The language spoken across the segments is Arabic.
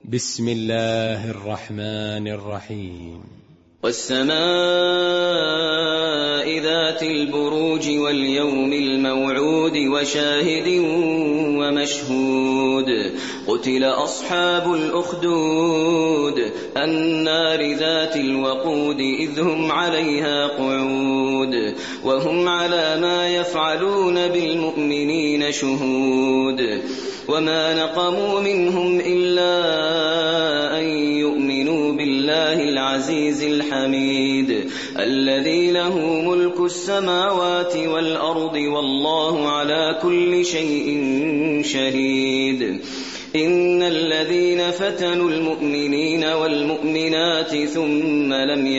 بسم الله الرحمن الرحيم. والسماء ذات البروج واليوم الموعود وشاهد ومشهود قتل أصحاب الأخدود النار ذات الوقود إذ هم عليها قعود وهم على ما يفعلون بالمؤمنين شهود وما نقموا منهم إلا أن يؤمنوا بالله العزيز الحميد الذي له ملك السماوات والأرض والله على كل شيء شهيد. إن الذين فتنوا المؤمنين والمؤمنات ثم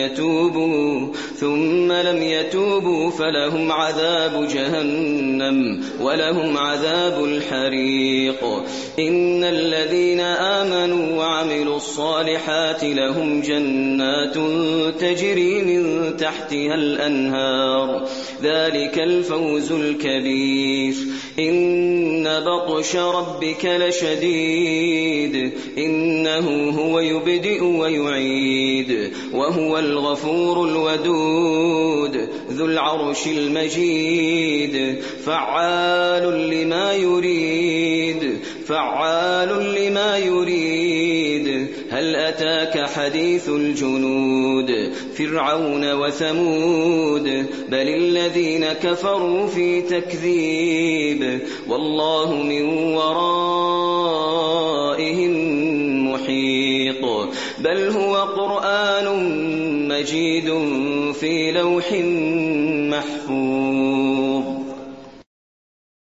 لم يتوبوا فلهم عذاب جهنم ولهم عذاب الحريق. إن الذين آمنوا وعملوا الصالحات لهم جنات تجري من تحتها الأنهار ذلك الفوز الكبير. إن بطش ربك لشديد إنه هو يبدئ ويعيد وهو الغفور الودود ذو العرش المجيد فعال لما يريد. هل أتاك حديث الجنود فرعون وثمود بل الذين كفروا في تكذيب والله من ورائهم محيط. بل هو قرآن مجيد في لوح محفوظ.